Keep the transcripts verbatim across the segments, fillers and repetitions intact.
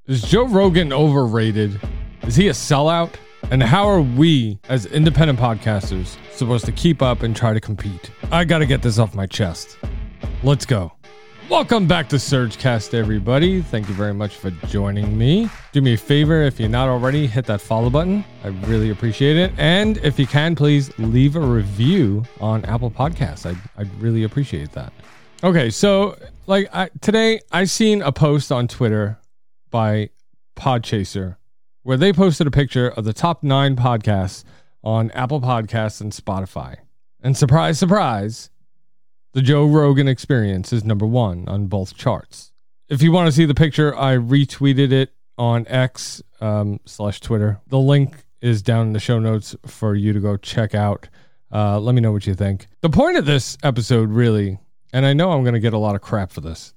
Is Joe Rogan overrated? Is he a sellout? And how are we, as independent podcasters, supposed to keep up and try to compete? I gotta get this off my chest. Let's go. Welcome back to Surgecast, everybody. Thank you very much for joining me. Do me a favor, if you're not already, hit that follow button. I really appreciate it. And if you can, please leave a review on Apple Podcasts. I'd, I'd really appreciate that. Okay, so like I, today, I seen a post on Twitter by Podchaser where they posted a picture of the top nine podcasts on Apple Podcasts and Spotify. And surprise, surprise, the Joe Rogan Experience is number one on both charts. If you want to see the picture, I retweeted it on X um, slash Twitter. The link is down in the show notes for you to go check out. Uh, let me know what you think. The point of this episode, really, and I know I'm going to get a lot of crap for this,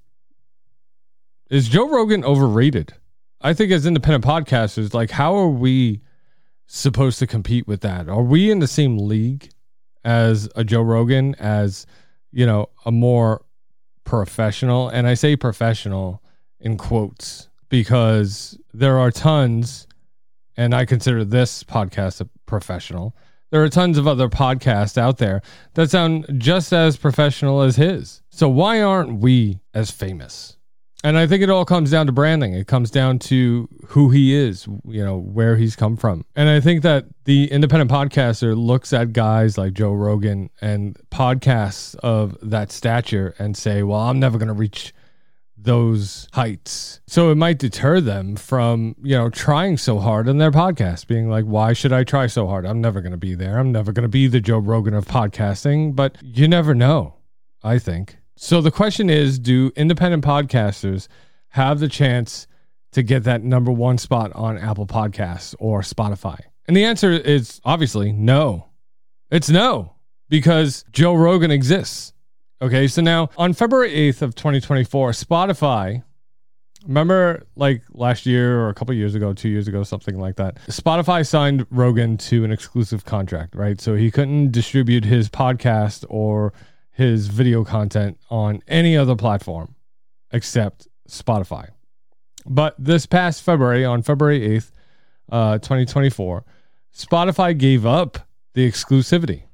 is Joe Rogan overrated? I think as independent podcasters, like, how are we supposed to compete with that? Are we in the same league as a Joe Rogan, as, you know, a more professional? And I say professional in quotes because there are tons, and I consider this podcast a professional. There are tons of other podcasts out there that sound just as professional as his. So why aren't we as famous? And I think it all comes down to branding. It comes down to who he is, you know, where he's come from. And I think that the independent podcaster looks at guys like Joe Rogan and podcasts of that stature and say, well, I'm never going to reach those heights. So it might deter them from, you know, trying so hard on their podcast, being like, why should I try so hard? I'm never going to be there. I'm never going to be the Joe Rogan of podcasting. But you never know, I think. So the question is, do independent podcasters have the chance to get that number one spot on Apple Podcasts or Spotify? And the answer is obviously no. It's no, because Joe Rogan exists. Okay, so now on February eighth of twenty twenty-four, Spotify, remember like last year or a couple years ago, two years ago, something like that, Spotify signed Rogan to an exclusive contract, right? So he couldn't distribute his podcast or his video content on any other platform except Spotify. But this past February, on February eighth, uh, twenty twenty-four, Spotify gave up the exclusivity.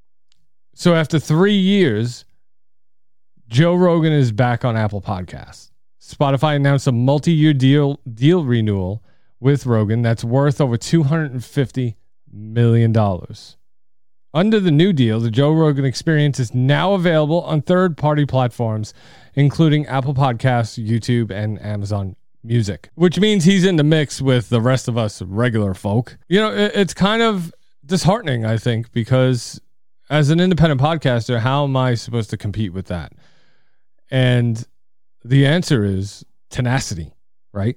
So after three years, Joe Rogan is back on Apple Podcasts. Spotify announced a multi-year deal deal renewal with Rogan that's worth over two hundred fifty million dollars. Under the new deal, the Joe Rogan Experience is now available on third-party platforms, including Apple Podcasts, YouTube, and Amazon Music, which means he's in the mix with the rest of us regular folk. You know, it's kind of disheartening, I think, because as an independent podcaster, how am I supposed to compete with that? And the answer is tenacity, right?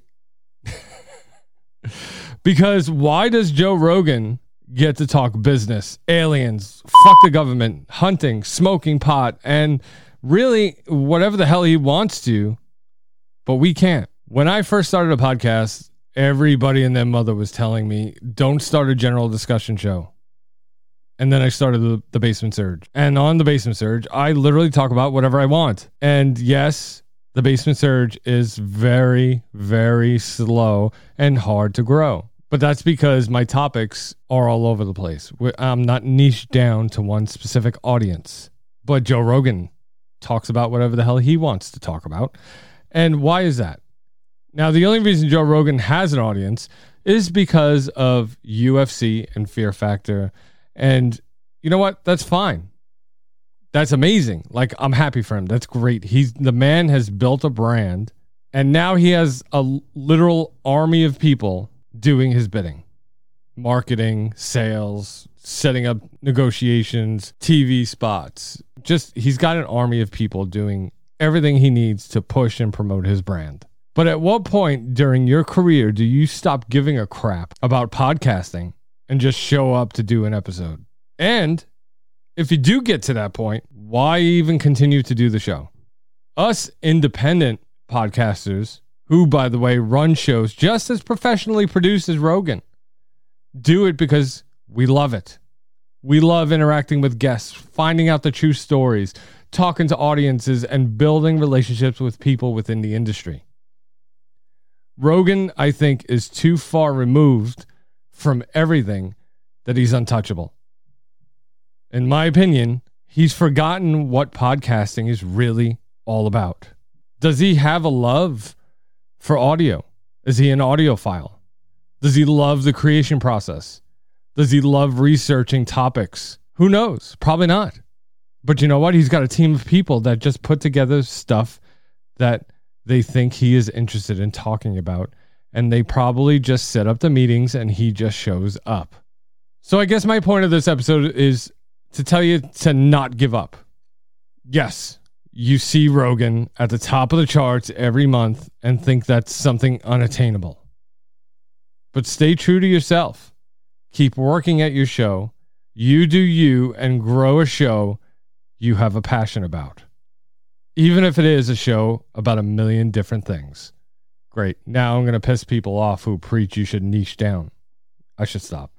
Because why does Joe Rogan get to talk business, aliens, fuck the government, hunting, smoking pot, and really whatever the hell he wants to, but we can't? When I first started a podcast, everybody and their mother was telling me, don't start a general discussion show. And then I started the, the Basement Surge. And on the Basement Surge, I literally talk about whatever I want. And yes, the Basement Surge is very, very slow and hard to grow. But that's because my topics are all over the place. I'm not niched down to one specific audience. But Joe Rogan talks about whatever the hell he wants to talk about. And why is that? Now, the only reason Joe Rogan has an audience is because of U F C and Fear Factor. And you know what? That's fine. That's amazing. Like, I'm happy for him. That's great. He's the man has built a brand. And now he has a literal army of people doing his bidding, marketing, sales, setting up negotiations, T V spots. Just, he's got an army of people doing everything he needs to push and promote his brand. But at what point during your career do you stop giving a crap about podcasting and just show up to do an episode? And if you do get to that point, why even continue to do the show? Us independent podcasters, who, by the way, run shows just as professionally produced as Rogan, do it because we love it. We love interacting with guests, finding out the true stories, talking to audiences, and building relationships with people within the industry. Rogan, I think, is too far removed from everything that he's untouchable. In my opinion, he's forgotten what podcasting is really all about. Does he have a love for audio? Is he an audiophile? Does he love the creation process? Does he love researching topics? Who knows? Probably not. But you know what? He's got a team of people that just put together stuff that they think he is interested in talking about. And they probably just set up the meetings and he just shows up. So I guess my point of this episode is to tell you to not give up. Yes, you see Rogan at the top of the charts every month and think that's something unattainable. But stay true to yourself. Keep working at your show. You do you and grow a show you have a passion about. Even if it is a show about a million different things. Great. Now I'm going to piss people off who preach you should niche down. I should stop.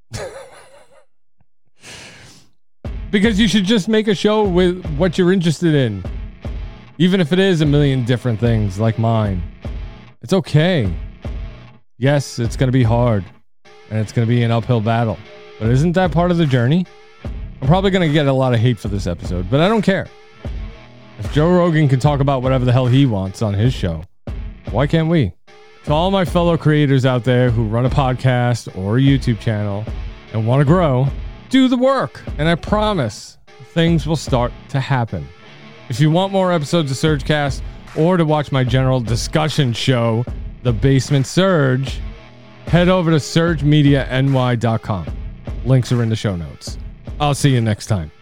Because you should just make a show with what you're interested in. Even if it is a million different things like mine. It's okay. Yes, it's going to be hard. And it's going to be an uphill battle. But isn't that part of the journey? I'm probably going to get a lot of hate for this episode, but I don't care. If Joe Rogan can talk about whatever the hell he wants on his show, why can't we? To all my fellow creators out there who run a podcast or a YouTube channel and want to grow, do the work. And I promise things will start to happen. If you want more episodes of Surgecast or to watch my general discussion show, The Basement Surge, head over to surge media n y dot com. Links are in the show notes. I'll see you next time.